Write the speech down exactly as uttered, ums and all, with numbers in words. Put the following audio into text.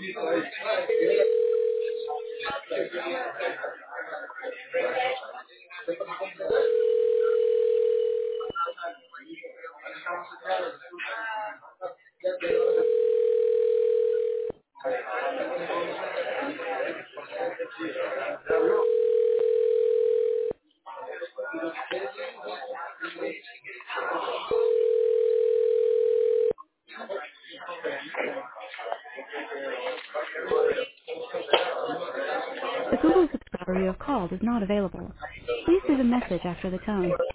The Google subscriber you have called is not available. Please leave a message after the tone.